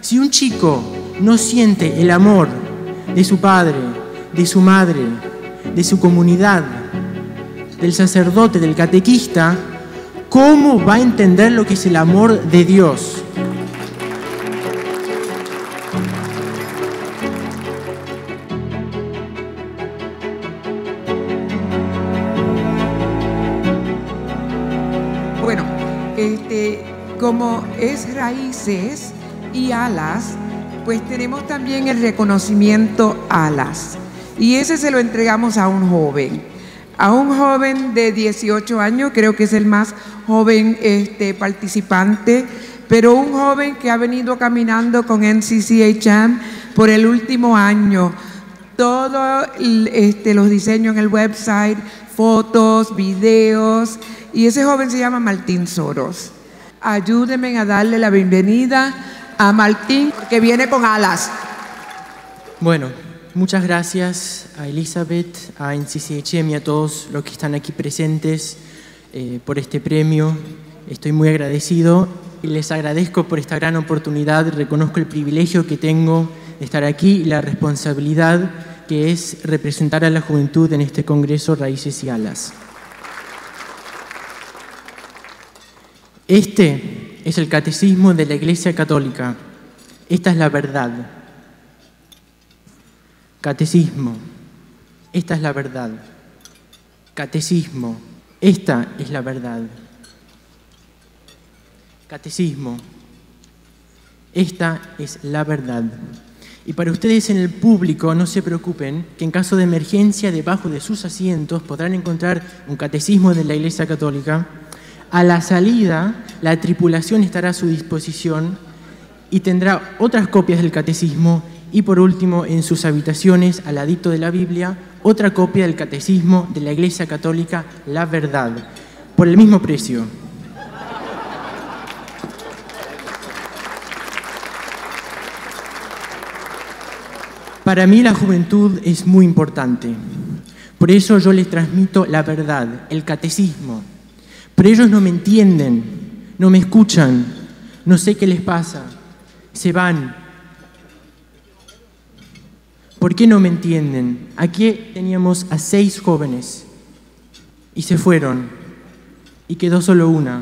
Si un chico no siente el amor de su padre, de su madre, de su comunidad, del sacerdote, del catequista, ¿cómo va a entender lo que es el amor de Dios? Bueno, como es Raíces y Alas, pues tenemos también el reconocimiento Alas. Y ese se lo entregamos a un joven de 18 años, creo que es el más joven participante, pero un joven que ha venido caminando con NCCHM por el último año. Todos los diseños en el website, fotos, videos, y ese joven se llama Martín Soros. Ayúdenme a darle la bienvenida a Martín, que viene con Alas. Bueno, muchas gracias a Elizabeth, a NCCHM y a todos los que están aquí presentes por este premio. Estoy muy agradecido y les agradezco por esta gran oportunidad. Reconozco el privilegio que tengo de estar aquí y la responsabilidad que es representar a la juventud en este Congreso Raíces y Alas. Este es el Catecismo de la Iglesia Católica. Esta es la verdad. Catecismo. Esta es la verdad. Catecismo. Esta es la verdad. Catecismo. Esta es la verdad. Y para ustedes en el público, no se preocupen, que en caso de emergencia, debajo de sus asientos podrán encontrar un catecismo de la Iglesia Católica. A la salida, la tripulación estará a su disposición y tendrá otras copias del catecismo. Y por último, en sus habitaciones, al ladito de la Biblia, otra copia del catecismo de la Iglesia Católica, La Verdad, por el mismo precio. Para mí la juventud es muy importante. Por eso yo les transmito la verdad, el catecismo. Pero ellos no me entienden, no me escuchan, no sé qué les pasa, se van. ¿Por qué no me entienden? Aquí teníamos a 6 jóvenes y se fueron y quedó solo una.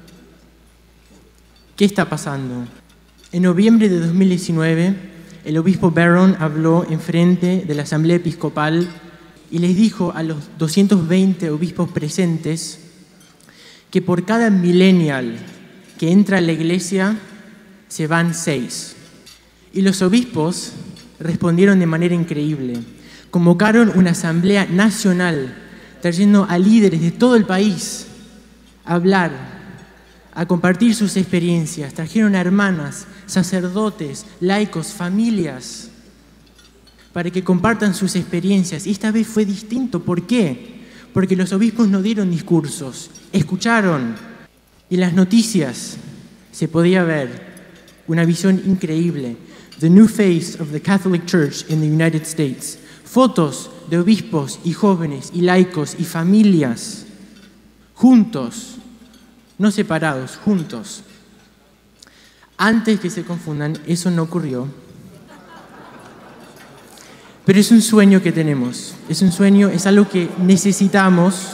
¿Qué está pasando? En noviembre de 2019, el obispo Barron habló enfrente de la Asamblea Episcopal y les dijo a los 220 obispos presentes que por cada millennial que entra a la iglesia se van 6. Y los obispos respondieron de manera increíble. Convocaron una asamblea nacional, trayendo a líderes de todo el país a hablar, a compartir sus experiencias. Trajeron a hermanas, sacerdotes, laicos, familias, para que compartan sus experiencias. Y esta vez fue distinto. ¿Por qué? Porque los obispos no dieron discursos, escucharon. Y en las noticias se podía ver una visión increíble. The new face of the Catholic Church in the United States. Fotos de obispos y jóvenes y laicos y familias, juntos, no separados, juntos. Antes que se confundan, eso no ocurrió. Pero es un sueño que tenemos, es un sueño, es algo que necesitamos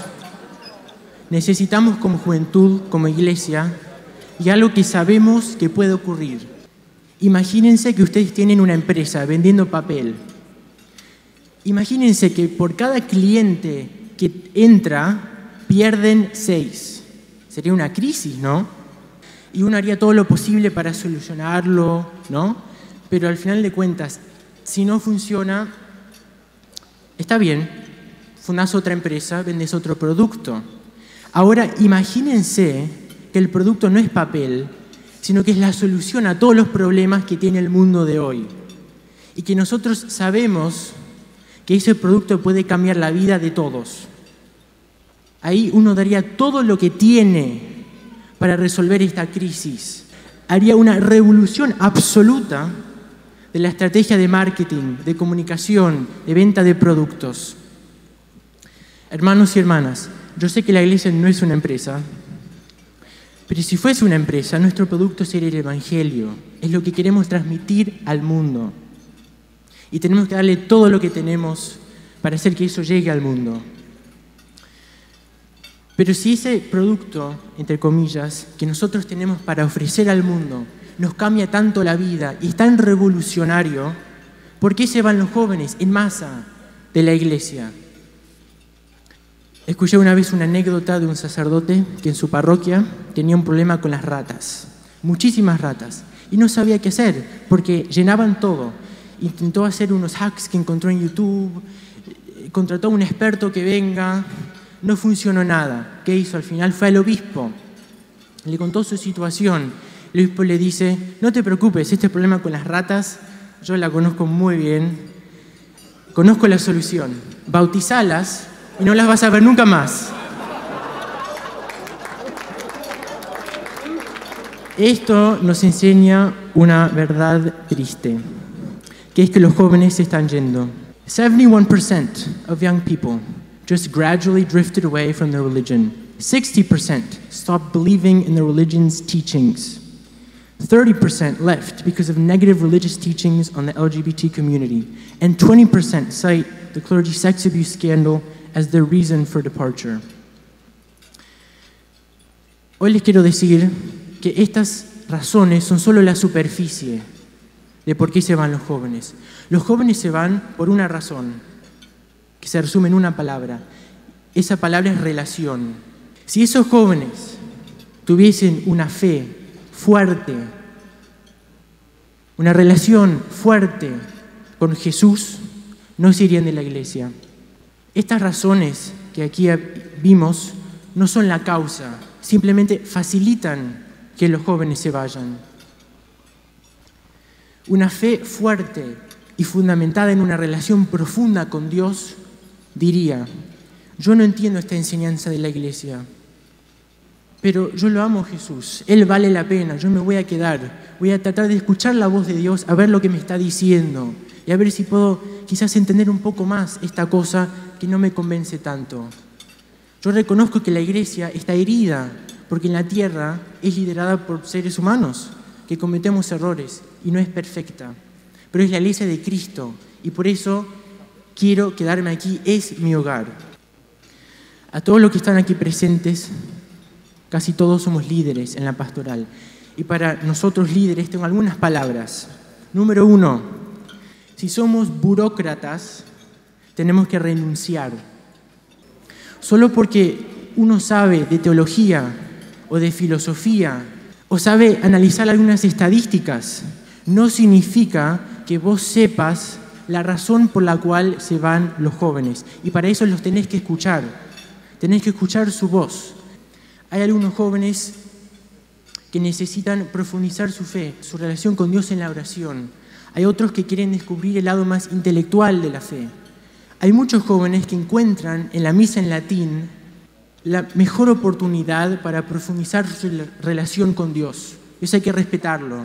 como juventud, como iglesia, y algo que sabemos que puede ocurrir. Imagínense que ustedes tienen una empresa vendiendo papel. Imagínense que por cada cliente que entra, pierden 6. Sería una crisis, ¿no? Y uno haría todo lo posible para solucionarlo, ¿no? Pero al final de cuentas, si no funciona, está bien, fundás otra empresa, vendes otro producto. Ahora, imagínense que el producto no es papel, sino que es la solución a todos los problemas que tiene el mundo de hoy. Y que nosotros sabemos que ese producto puede cambiar la vida de todos. Ahí uno daría todo lo que tiene para resolver esta crisis. Haría una revolución absoluta de la estrategia de marketing, de comunicación, de venta de productos. Hermanos y hermanas, yo sé que la iglesia no es una empresa, Pero si fuese una empresa, nuestro producto sería el Evangelio. Es lo que queremos transmitir al mundo. Y tenemos que darle todo lo que tenemos para hacer que eso llegue al mundo. Pero si ese producto, entre comillas, que nosotros tenemos para ofrecer al mundo, nos cambia tanto la vida y es tan revolucionario, ¿por qué se van los jóvenes en masa de la iglesia? Escuché una vez una anécdota de un sacerdote que en su parroquia tenía un problema con las ratas, muchísimas ratas, y no sabía qué hacer porque llenaban todo. Intentó hacer unos hacks que encontró en YouTube, contrató a un experto que venga, no funcionó nada. ¿Qué hizo? Al final fue al obispo, le contó su situación. El obispo le dice: no te preocupes, este problema con las ratas yo la conozco muy bien, conozco la solución, bautizalas y no las vas a ver nunca más. Esto nos enseña una verdad triste, que es que los jóvenes se están yendo. 71% of young people just gradually drifted away from their religion. 60% stopped believing in the religion's teachings. 30% left because of negative religious teachings on the LGBT community. And 20% cite the clergy sex abuse scandal as their reason for departure. Hoy les quiero decir que estas razones son solo la superficie de por qué se van los jóvenes. Los jóvenes se van por una razón, que se resume en una palabra. Esa palabra es relación. Si esos jóvenes tuviesen una fe fuerte, una relación fuerte con Jesús, no se irían de la iglesia. Estas razones que aquí vimos no son la causa, simplemente facilitan que los jóvenes se vayan. Una fe fuerte y fundamentada en una relación profunda con Dios diría: yo no entiendo esta enseñanza de la iglesia, pero yo lo amo a Jesús, Él vale la pena, yo me voy a quedar, voy a tratar de escuchar la voz de Dios, a ver lo que me está diciendo y a ver si puedo quizás entender un poco más esta cosa que no me convence tanto. Yo reconozco que la iglesia está herida porque en la tierra es liderada por seres humanos que cometemos errores y no es perfecta, pero es la iglesia de Cristo y por eso quiero quedarme aquí, es mi hogar. A todos los que están aquí presentes, casi todos somos líderes en la pastoral y para nosotros líderes tengo algunas palabras. Número 1, si somos burócratas, tenemos que renunciar. Solo porque uno sabe de teología o de filosofía o sabe analizar algunas estadísticas, no significa que vos sepas la razón por la cual se van los jóvenes. Y para eso los tenés que escuchar su voz. Hay algunos jóvenes que necesitan profundizar su fe, su relación con Dios en la oración. Hay otros que quieren descubrir el lado más intelectual de la fe. Hay muchos jóvenes que encuentran en la misa en latín la mejor oportunidad para profundizar su relación con Dios. Eso hay que respetarlo.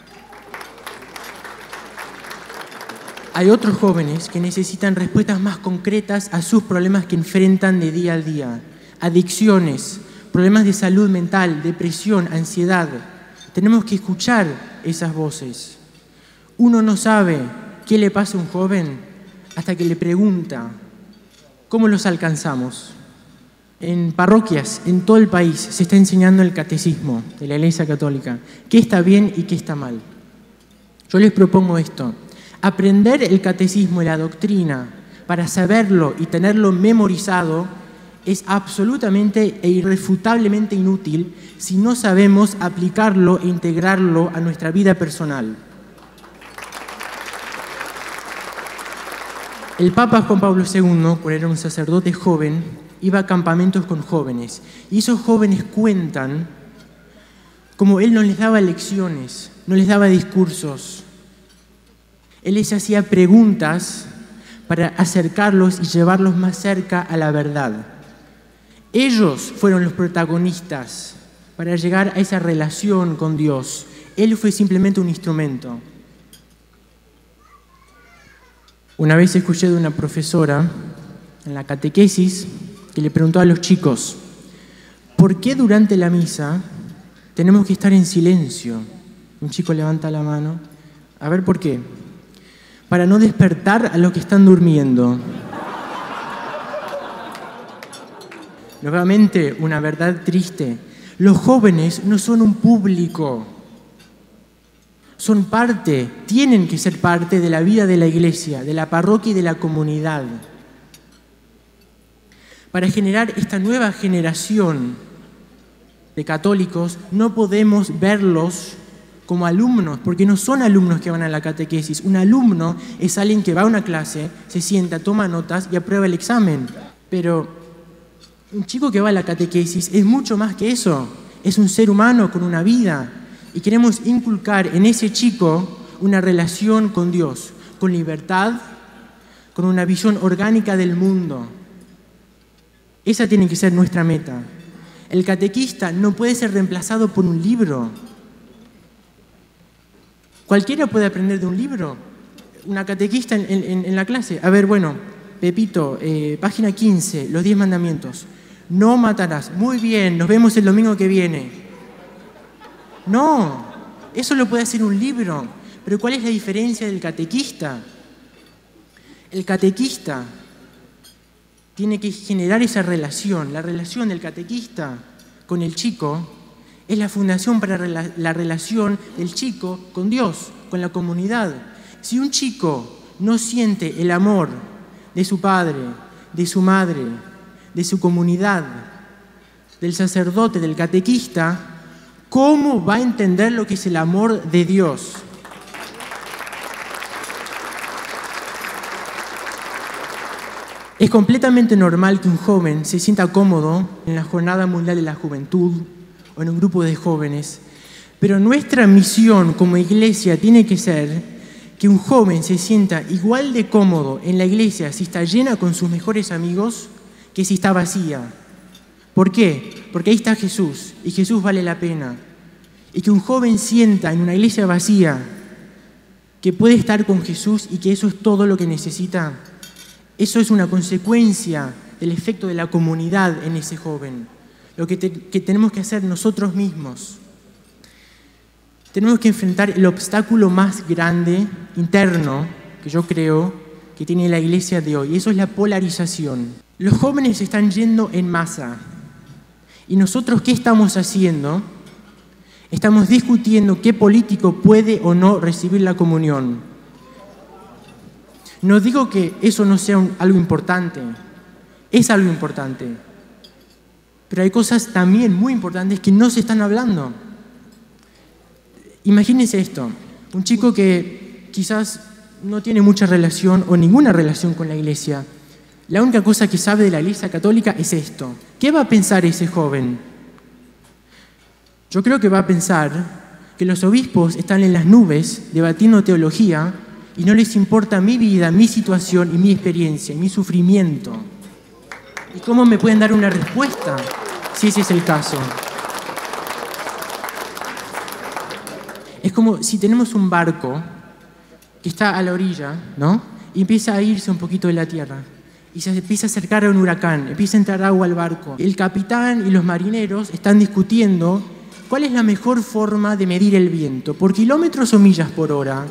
Hay otros jóvenes que necesitan respuestas más concretas a sus problemas que enfrentan de día a día. Adicciones, problemas de salud mental, depresión, ansiedad. Tenemos que escuchar esas voces. Uno no sabe qué le pasa a un joven hasta que le pregunta. ¿Cómo los alcanzamos? En parroquias, en todo el país, se está enseñando el catecismo de la Iglesia Católica. ¿Qué está bien y qué está mal? Yo les propongo esto. Aprender el catecismo y la doctrina para saberlo y tenerlo memorizado es absolutamente e irrefutablemente inútil si no sabemos aplicarlo e integrarlo a nuestra vida personal. El Papa Juan Pablo II, cuando era un sacerdote joven, iba a campamentos con jóvenes y esos jóvenes cuentan cómo él no les daba lecciones, no les daba discursos. Él les hacía preguntas para acercarlos y llevarlos más cerca a la verdad. Ellos fueron los protagonistas para llegar a esa relación con Dios. Él fue simplemente un instrumento. Una vez escuché de una profesora en la catequesis que le preguntó a los chicos: ¿por qué durante la misa tenemos que estar en silencio. Un chico levanta la mano. A ver, ¿por qué? Para no despertar a los que están durmiendo. Nuevamente, una verdad triste. Los jóvenes no son un público. Son parte, tienen que ser parte de la vida de la iglesia, de la parroquia y de la comunidad. Para generar esta nueva generación de católicos, no podemos verlos como alumnos, porque no son alumnos que van a la catequesis. Un alumno es alguien que va a una clase, se sienta, toma notas y aprueba el examen. Pero un chico que va a la catequesis es mucho más que eso. Es un ser humano con una vida. Y queremos inculcar en ese chico una relación con Dios, con libertad, con una visión orgánica del mundo. Esa tiene que ser nuestra meta. El catequista no puede ser reemplazado por un libro. Cualquiera puede aprender de un libro. Una catequista en la clase. A ver, bueno, Pepito, página 15, los 10 mandamientos. No matarás. Muy bien, nos vemos el domingo que viene. No, eso lo puede hacer un libro. Pero ¿cuál es la diferencia del catequista? El catequista tiene que generar esa relación. La relación del catequista con el chico es la fundación para la relación del chico con Dios, con la comunidad. Si un chico no siente el amor de su padre, de su madre, de su comunidad, del sacerdote, del catequista, ¿cómo va a entender lo que es el amor de Dios? Es completamente normal que un joven se sienta cómodo en la Jornada Mundial de la Juventud o en un grupo de jóvenes, pero nuestra misión como iglesia tiene que ser que un joven se sienta igual de cómodo en la iglesia si está llena con sus mejores amigos que si está vacía. ¿Por qué? Porque ahí está Jesús y Jesús vale la pena. Y que un joven sienta en una iglesia vacía que puede estar con Jesús y que eso es todo lo que necesita. Eso es una consecuencia del efecto de la comunidad en ese joven. Lo que tenemos que hacer nosotros mismos. Tenemos que enfrentar el obstáculo más grande, interno, que yo creo que tiene la iglesia de hoy. Y eso es la polarización. Los jóvenes están yendo en masa. ¿Y nosotros qué estamos haciendo? Estamos discutiendo qué político puede o no recibir la comunión. No digo que eso no sea algo importante, es algo importante, pero hay cosas también muy importantes que no se están hablando. Imagínense esto, un chico que quizás no tiene mucha relación o ninguna relación con la iglesia, la única cosa que sabe de la iglesia católica es esto. ¿Qué va a pensar ese joven? Yo creo que va a pensar que los obispos están en las nubes debatiendo teología y no les importa mi vida, mi situación y mi experiencia, mi sufrimiento. ¿Y cómo me pueden dar una respuesta si ese es el caso? Es como si tenemos un barco que está a la orilla, ¿no? Y empieza a irse un poquito de la tierra. Y se empieza a acercar a un huracán, empieza a entrar agua al barco. El capitán y los marineros están discutiendo cuál es la mejor forma de medir el viento, por kilómetros o millas por hora.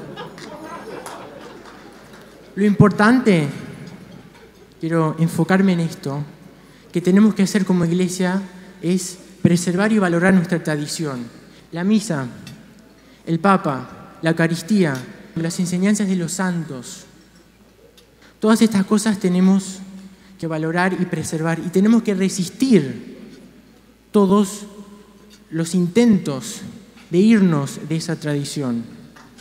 Lo importante, quiero enfocarme en esto, que tenemos que hacer como iglesia es preservar y valorar nuestra tradición. La misa, el Papa, la Eucaristía, las enseñanzas de los santos. Todas estas cosas tenemos que valorar y preservar y tenemos que resistir todos los intentos de irnos de esa tradición.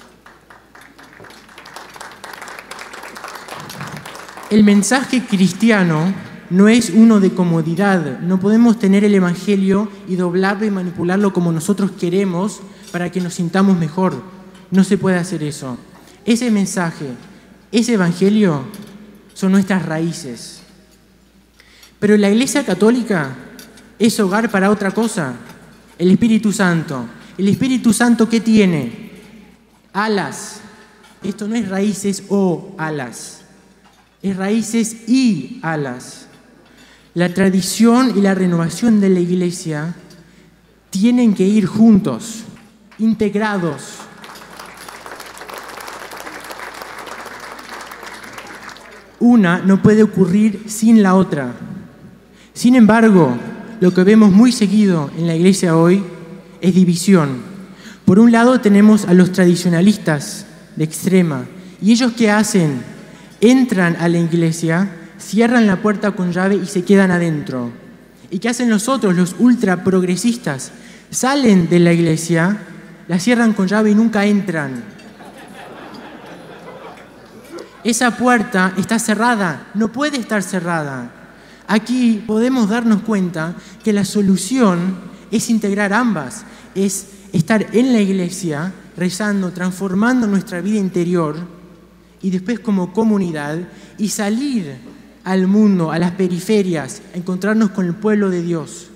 El mensaje cristiano no es uno de comodidad. No podemos tener el Evangelio y doblarlo y manipularlo como nosotros queremos para que nos sintamos mejor. No se puede hacer eso. Ese mensaje, ese Evangelio son nuestras raíces. Pero la Iglesia Católica es hogar para otra cosa. El Espíritu Santo. ¿El Espíritu Santo qué tiene? Alas. Esto no es raíces o alas. Es raíces y alas. La tradición y la renovación de la Iglesia tienen que ir juntos, integrados. Una no puede ocurrir sin la otra. Sin embargo, lo que vemos muy seguido en la iglesia hoy es división. Por un lado tenemos a los tradicionalistas de extrema, y ellos ¿qué hacen? Entran a la iglesia, cierran la puerta con llave y se quedan adentro. ¿Y qué hacen los otros, los ultra progresistas? Salen de la iglesia, la cierran con llave y nunca entran. Esa puerta está cerrada, no puede estar cerrada. Aquí podemos darnos cuenta que la solución es integrar ambas, es estar en la iglesia, rezando, transformando nuestra vida interior y después como comunidad y salir al mundo, a las periferias, a encontrarnos con el pueblo de Dios.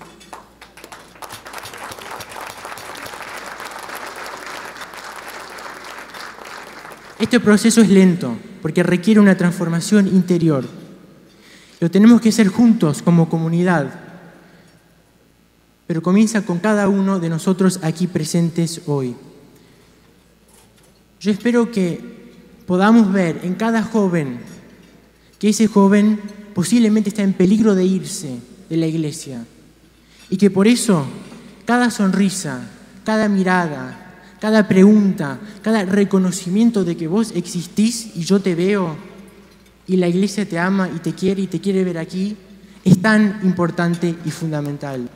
Este proceso es lento porque requiere una transformación interior. Lo tenemos que hacer juntos como comunidad, pero comienza con cada uno de nosotros aquí presentes hoy. Yo espero que podamos ver en cada joven que ese joven posiblemente está en peligro de irse de la iglesia y que por eso cada sonrisa, cada mirada, cada pregunta, cada reconocimiento de que vos existís y yo te veo y la iglesia te ama y te quiere ver aquí, es tan importante y fundamental.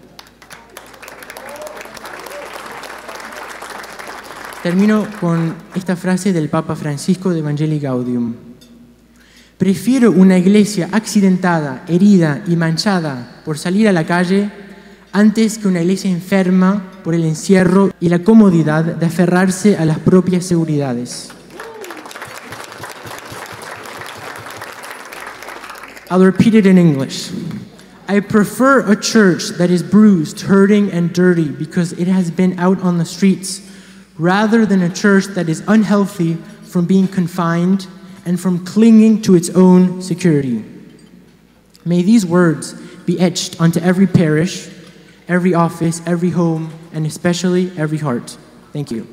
Termino con esta frase del Papa Francisco de Evangelii Gaudium. Prefiero una iglesia accidentada, herida y manchada por salir a la calle antes que una iglesia enferma por el encierro y la comodidad de aferrarse a las propias seguridades. I'll repeat it in English. I prefer a church that is bruised, hurting, and dirty because it has been out on the streets, rather than a church that is unhealthy from being confined and from clinging to its own security. May these words be etched onto every parish, every office, every home, and especially every heart. Thank you.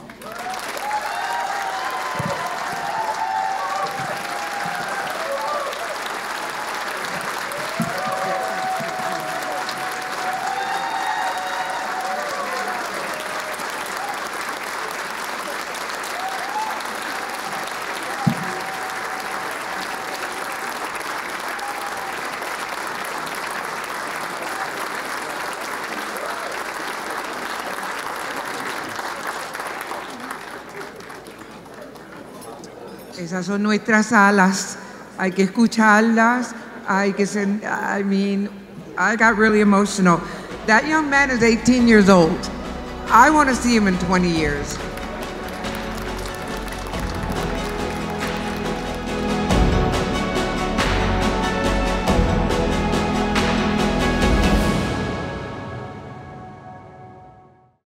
Esas son nuestras alas. Hay que escucharlas. I got really emotional. That young man is 18 years old. I want to see him in 20 years.